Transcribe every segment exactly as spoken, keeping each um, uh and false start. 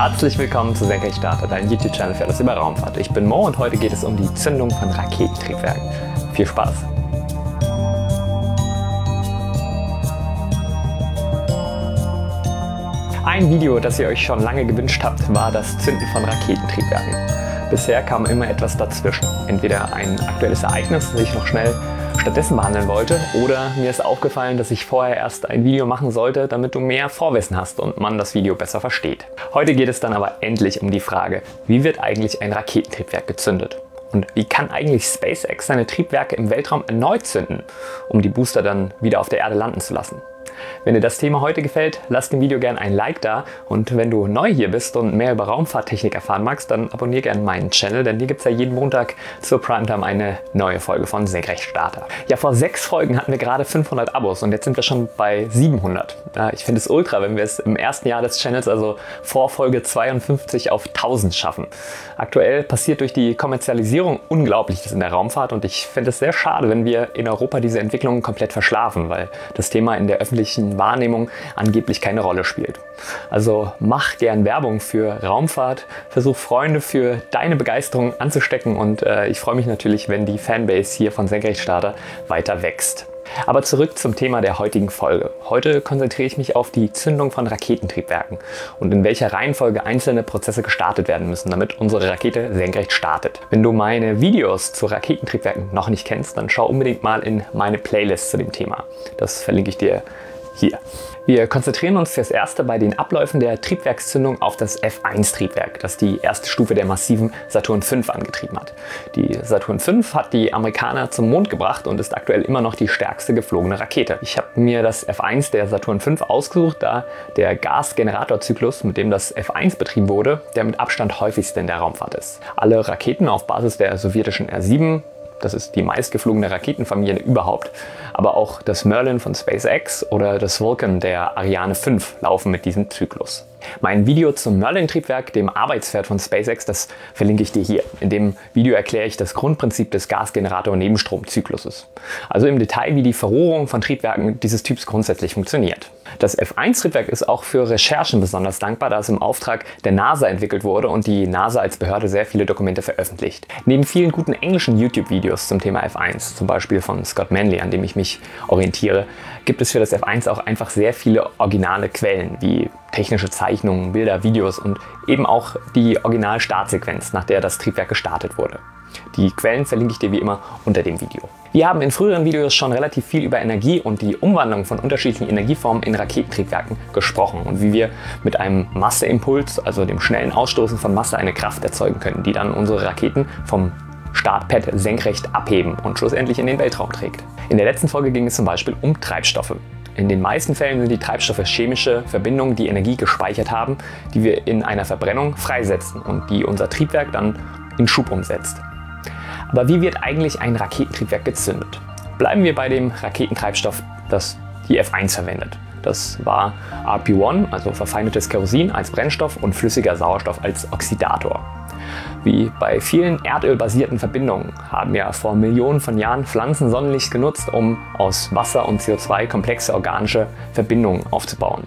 Herzlich willkommen zu Senkrechtstarter, dein YouTube-Channel für alles über Raumfahrt. Ich bin Mo und heute geht es um die Zündung von Raketentriebwerken. Viel Spaß! Ein Video, das ihr euch schon lange gewünscht habt, war das Zünden von Raketentriebwerken. Bisher kam immer etwas dazwischen. Entweder ein aktuelles Ereignis, das ich noch schnell stattdessen behandeln wollte, oder mir ist aufgefallen, dass ich vorher erst ein Video machen sollte, damit du mehr Vorwissen hast und man das Video besser versteht. Heute geht es dann aber endlich um die Frage, wie wird eigentlich ein Raketentriebwerk gezündet? Und wie kann eigentlich SpaceX seine Triebwerke im Weltraum erneut zünden, um die Booster dann wieder auf der Erde landen zu lassen? Wenn dir das Thema heute gefällt, lass dem Video gerne ein Like da, und wenn du neu hier bist und mehr über Raumfahrttechnik erfahren magst, dann abonniere gerne meinen Channel, denn hier gibt es ja jeden Montag zur Primetime eine neue Folge von Senkrechtstarter. Ja, vor sechs Folgen hatten wir gerade fünfhundert Abos und jetzt sind wir schon bei siebenhundert. Ja, ich finde es ultra, wenn wir es im ersten Jahr des Channels, also vor Folge zweiundfünfzig, auf tausend schaffen. Aktuell passiert durch die Kommerzialisierung Unglaubliches in der Raumfahrt und ich finde es sehr schade, wenn wir in Europa diese Entwicklung komplett verschlafen, weil das Thema in der öffentlichen Wahrnehmung angeblich keine Rolle spielt. Also mach gern Werbung für Raumfahrt, versuch Freunde für deine Begeisterung anzustecken und äh, ich freue mich natürlich, wenn die Fanbase hier von Senkrechtstarter weiter wächst. Aber zurück zum Thema der heutigen Folge. Heute konzentriere ich mich auf die Zündung von Raketentriebwerken und in welcher Reihenfolge einzelne Prozesse gestartet werden müssen, damit unsere Rakete senkrecht startet. Wenn du meine Videos zu Raketentriebwerken noch nicht kennst, dann schau unbedingt mal in meine Playlist zu dem Thema. Das verlinke ich dir hier. Wir konzentrieren uns fürs Erste bei den Abläufen der Triebwerkszündung auf das F eins Triebwerk, das die erste Stufe der massiven Saturn fünf angetrieben hat. Die Saturn fünf hat die Amerikaner zum Mond gebracht und ist aktuell immer noch die stärkste geflogene Rakete. Ich habe mir das F eins der Saturn fünf ausgesucht, da der Gasgeneratorzyklus, mit dem das F eins betrieben wurde, der mit Abstand häufigste in der Raumfahrt ist. Alle Raketen auf Basis der sowjetischen R sieben, das ist die meistgeflogene Raketenfamilie überhaupt, aber auch das Merlin von SpaceX oder das Vulcan der Ariane fünf laufen mit diesem Zyklus. Mein Video zum Merlin-Triebwerk, dem Arbeitspferd von SpaceX, das verlinke ich dir hier. In dem Video erkläre ich das Grundprinzip des Gasgenerator-Nebenstromzykluses. Also im Detail, wie die Verrohrung von Triebwerken dieses Typs grundsätzlich funktioniert. Das F eins Triebwerk ist auch für Recherchen besonders dankbar, da es im Auftrag der NASA entwickelt wurde und die NASA als Behörde sehr viele Dokumente veröffentlicht. Neben vielen guten englischen YouTube-Videos zum Thema F eins, zum Beispiel von Scott Manley, an dem ich mich orientiere, gibt es für das F eins auch einfach sehr viele originale Quellen, wie technische Zeichnungen, Bilder, Videos und eben auch die Original-Startsequenz, nach der das Triebwerk gestartet wurde. Die Quellen verlinke ich dir wie immer unter dem Video. Wir haben in früheren Videos schon relativ viel über Energie und die Umwandlung von unterschiedlichen Energieformen in Raketentriebwerken gesprochen und wie wir mit einem Masseimpuls, also dem schnellen Ausstoßen von Masse, eine Kraft erzeugen können, die dann unsere Raketen vom Startpad senkrecht abheben und schlussendlich in den Weltraum trägt. In der letzten Folge ging es zum Beispiel um Treibstoffe. In den meisten Fällen sind die Treibstoffe chemische Verbindungen, die Energie gespeichert haben, die wir in einer Verbrennung freisetzen und die unser Triebwerk dann in Schub umsetzt. Aber wie wird eigentlich ein Raketentriebwerk gezündet? Bleiben wir bei dem Raketentreibstoff, das die F eins verwendet. Das war R P eins, also verfeindetes Kerosin als Brennstoff und flüssiger Sauerstoff als Oxidator. Wie bei vielen erdölbasierten Verbindungen haben ja vor Millionen von Jahren Pflanzen Sonnenlicht genutzt, um aus Wasser und C O zwei komplexe organische Verbindungen aufzubauen.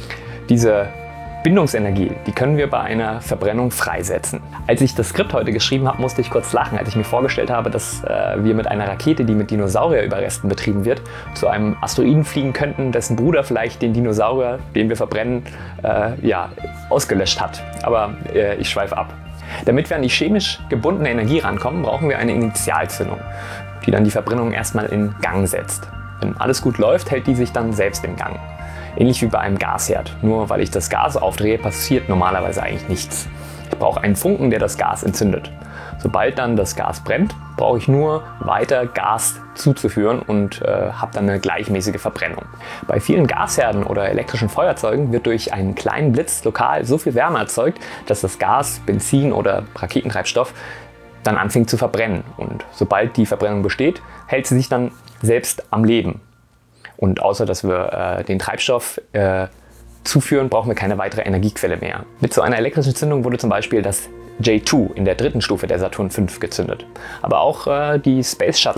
Diese Bindungsenergie, die können wir bei einer Verbrennung freisetzen. Als ich das Skript heute geschrieben habe, musste ich kurz lachen, als ich mir vorgestellt habe, dass äh, wir mit einer Rakete, die mit Dinosaurierüberresten betrieben wird, zu einem Asteroiden fliegen könnten, dessen Bruder vielleicht den Dinosaurier, den wir verbrennen, äh, ja, ausgelöscht hat. Aber äh, ich schweife ab. Damit wir an die chemisch gebundene Energie rankommen, brauchen wir eine Initialzündung, die dann die Verbrennung erstmal in Gang setzt. Wenn alles gut läuft, hält die sich dann selbst in Gang. Ähnlich wie bei einem Gasherd. Nur weil ich das Gas aufdrehe, passiert normalerweise eigentlich nichts. Ich brauche einen Funken, der das Gas entzündet. Sobald dann das Gas brennt, brauche ich nur weiter Gas zuzuführen und äh, habe dann eine gleichmäßige Verbrennung. Bei vielen Gasherden oder elektrischen Feuerzeugen wird durch einen kleinen Blitz lokal so viel Wärme erzeugt, dass das Gas, Benzin oder Raketentreibstoff dann anfängt zu verbrennen. Und sobald die Verbrennung besteht, hält sie sich dann selbst am Leben. Und außer dass wir äh, den Treibstoff äh, zuführen, brauchen wir keine weitere Energiequelle mehr. Mit so einer elektrischen Zündung wurde zum Beispiel das J zwei in der dritten Stufe der Saturn fünf gezündet. Aber auch äh, die Space Shuttle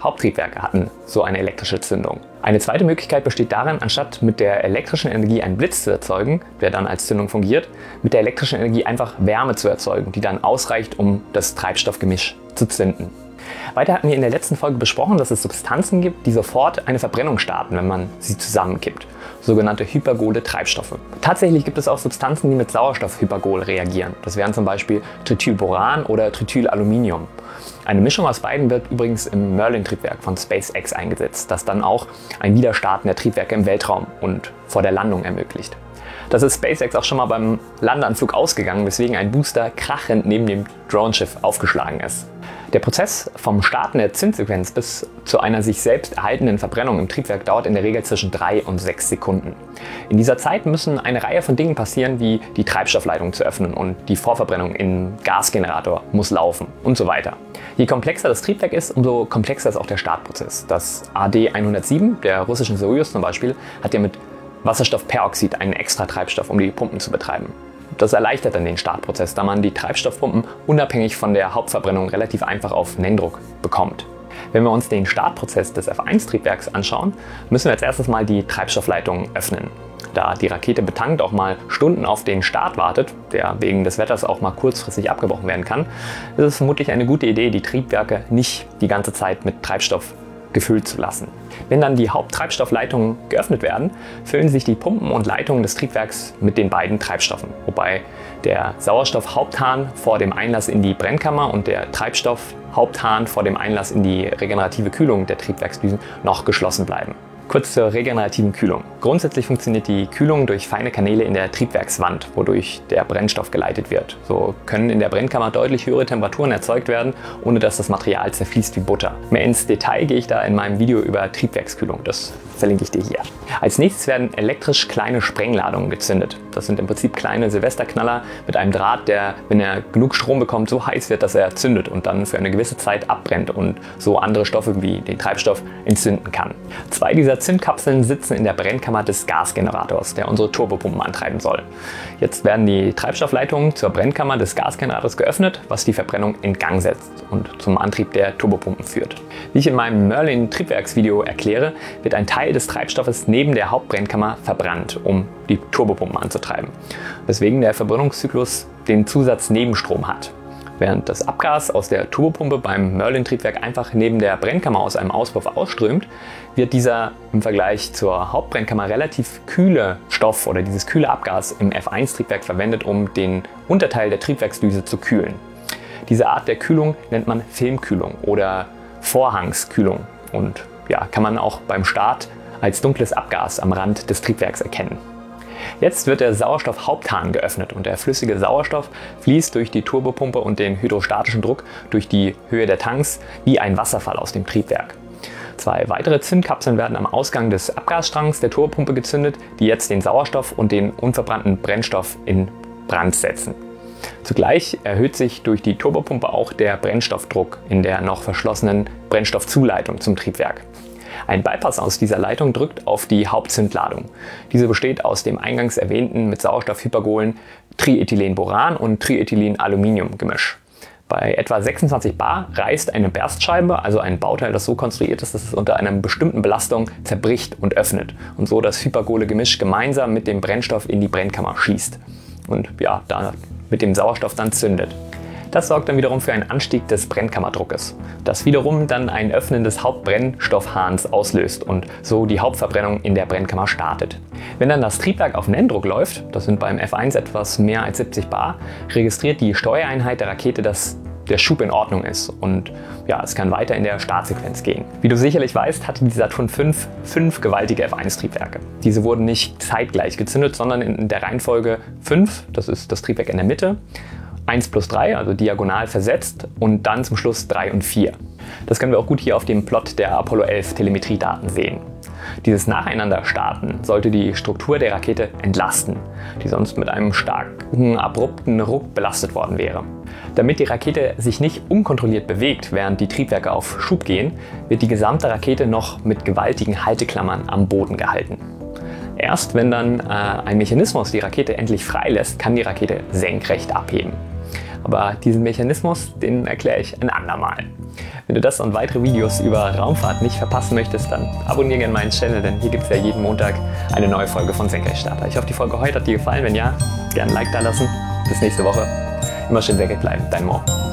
Haupttriebwerke hatten so eine elektrische Zündung. Eine zweite Möglichkeit besteht darin, anstatt mit der elektrischen Energie einen Blitz zu erzeugen, der dann als Zündung fungiert, mit der elektrischen Energie einfach Wärme zu erzeugen, die dann ausreicht, um das Treibstoffgemisch zu zünden. Weiter hatten wir in der letzten Folge besprochen, dass es Substanzen gibt, die sofort eine Verbrennung starten, wenn man sie zusammenkippt. Sogenannte hypergole Treibstoffe. Tatsächlich gibt es auch Substanzen, die mit Sauerstoff-Hypergol reagieren. Das wären zum Beispiel Trithylboran oder Triethylaluminium. Eine Mischung aus beiden wird übrigens im Merlin-Triebwerk von SpaceX eingesetzt, das dann auch ein Wiederstarten der Triebwerke im Weltraum und vor der Landung ermöglicht. Das ist SpaceX auch schon mal beim Landeanflug ausgegangen, weswegen ein Booster krachend neben dem Drohenschiff aufgeschlagen ist. Der Prozess vom Starten der Zündsequenz bis zu einer sich selbst erhaltenden Verbrennung im Triebwerk dauert in der Regel zwischen drei und sechs Sekunden. In dieser Zeit müssen eine Reihe von Dingen passieren, wie die Treibstoffleitung zu öffnen und die Vorverbrennung im Gasgenerator muss laufen und so weiter. Je komplexer das Triebwerk ist, umso komplexer ist auch der Startprozess. Das A D hundertsieben der russischen Soyuz zum Beispiel hat ja mit Wasserstoffperoxid einen extra Treibstoff, um die Pumpen zu betreiben. Das erleichtert dann den Startprozess, da man die Treibstoffpumpen unabhängig von der Hauptverbrennung relativ einfach auf Nenndruck bekommt. Wenn wir uns den Startprozess des F eins Triebwerks anschauen, müssen wir als erstes mal die Treibstoffleitung öffnen. Da die Rakete betankt auch mal Stunden auf den Start wartet, der wegen des Wetters auch mal kurzfristig abgebrochen werden kann, ist es vermutlich eine gute Idee, die Triebwerke nicht die ganze Zeit mit Treibstoff gefüllt zu lassen. Wenn dann die Haupttreibstoffleitungen geöffnet werden, füllen sich die Pumpen und Leitungen des Triebwerks mit den beiden Treibstoffen, wobei der Sauerstoffhaupthahn vor dem Einlass in die Brennkammer und der Treibstoffhaupthahn vor dem Einlass in die regenerative Kühlung der Triebwerksdüsen noch geschlossen bleiben. Kurz zur regenerativen Kühlung. Grundsätzlich funktioniert die Kühlung durch feine Kanäle in der Triebwerkswand, wodurch der Brennstoff geleitet wird. So können in der Brennkammer deutlich höhere Temperaturen erzeugt werden, ohne dass das Material zerfließt wie Butter. Mehr ins Detail gehe ich da in meinem Video über Triebwerkskühlung. Das verlinke ich dir hier. Als nächstes werden elektrisch kleine Sprengladungen gezündet. Das sind im Prinzip kleine Silvesterknaller mit einem Draht, der, wenn er genug Strom bekommt, so heiß wird, dass er zündet und dann für eine gewisse Zeit abbrennt und so andere Stoffe wie den Treibstoff entzünden kann. Zwei dieser Zündkapseln sitzen in der Brennkammer des Gasgenerators, der unsere Turbopumpen antreiben soll. Jetzt werden die Treibstoffleitungen zur Brennkammer des Gasgenerators geöffnet, was die Verbrennung in Gang setzt und zum Antrieb der Turbopumpen führt. Wie ich in meinem Merlin-Triebwerksvideo erkläre, wird ein Teil des Treibstoffes neben der Hauptbrennkammer verbrannt, um die Turbopumpen anzutreiben, weswegen der Verbrennungszyklus den Zusatz Nebenstrom hat. Während das Abgas aus der Turbopumpe beim Merlin-Triebwerk einfach neben der Brennkammer aus einem Auspuff ausströmt, wird dieser im Vergleich zur Hauptbrennkammer relativ kühle Stoff oder dieses kühle Abgas im F eins Triebwerk verwendet, um den Unterteil der Triebwerksdüse zu kühlen. Diese Art der Kühlung nennt man Filmkühlung oder Vorhangskühlung und ja, kann man auch beim Start als dunkles Abgas am Rand des Triebwerks erkennen. Jetzt wird der Sauerstoffhaupthahn geöffnet und der flüssige Sauerstoff fließt durch die Turbopumpe und den hydrostatischen Druck durch die Höhe der Tanks wie ein Wasserfall aus dem Triebwerk. Zwei weitere Zündkapseln werden am Ausgang des Abgasstrangs der Turbopumpe gezündet, die jetzt den Sauerstoff und den unverbrannten Brennstoff in Brand setzen. Zugleich erhöht sich durch die Turbopumpe auch der Brennstoffdruck in der noch verschlossenen Brennstoffzuleitung zum Triebwerk. Ein Bypass aus dieser Leitung drückt auf die Hauptzündladung. Diese besteht aus dem eingangs erwähnten mit Sauerstoff-Hypergolen Triethylenboran und Triethylenaluminium-Gemisch. Bei etwa sechsundzwanzig bar reißt eine Berstscheibe, also ein Bauteil, das so konstruiert ist, dass es unter einer bestimmten Belastung zerbricht und öffnet und so das hypergole Gemisch gemeinsam mit dem Brennstoff in die Brennkammer schießt und ja, da mit dem Sauerstoff dann zündet. Das sorgt dann wiederum für einen Anstieg des Brennkammerdruckes, das wiederum dann ein Öffnen des Hauptbrennstoffhahns auslöst und so die Hauptverbrennung in der Brennkammer startet. Wenn dann das Triebwerk auf Nenndruck läuft, das sind beim F eins etwas mehr als siebzig bar, registriert die Steuereinheit der Rakete, dass der Schub in Ordnung ist und ja, es kann weiter in der Startsequenz gehen. Wie du sicherlich weißt, hatte die Saturn fünf fünf gewaltige F eins Triebwerke. Diese wurden nicht zeitgleich gezündet, sondern in der Reihenfolge fünf, das ist das Triebwerk in der Mitte, eins plus drei, also diagonal versetzt und dann zum Schluss drei und vier. Das können wir auch gut hier auf dem Plot der Apollo elf Telemetriedaten sehen. Dieses Nacheinander-Starten sollte die Struktur der Rakete entlasten, die sonst mit einem starken, abrupten Ruck belastet worden wäre. Damit die Rakete sich nicht unkontrolliert bewegt, während die Triebwerke auf Schub gehen, wird die gesamte Rakete noch mit gewaltigen Halteklammern am Boden gehalten. Erst wenn dann äh, ein Mechanismus die Rakete endlich freilässt, kann die Rakete senkrecht abheben. Aber diesen Mechanismus, den erkläre ich ein andermal. Wenn du das und weitere Videos über Raumfahrt nicht verpassen möchtest, dann abonniere gerne meinen Channel, denn hier gibt es ja jeden Montag eine neue Folge von Senkrechtstarter. Ich hoffe, die Folge heute hat dir gefallen. Wenn ja, gerne ein Like da lassen. Bis nächste Woche. Immer schön senkrecht bleiben. Dein Mo.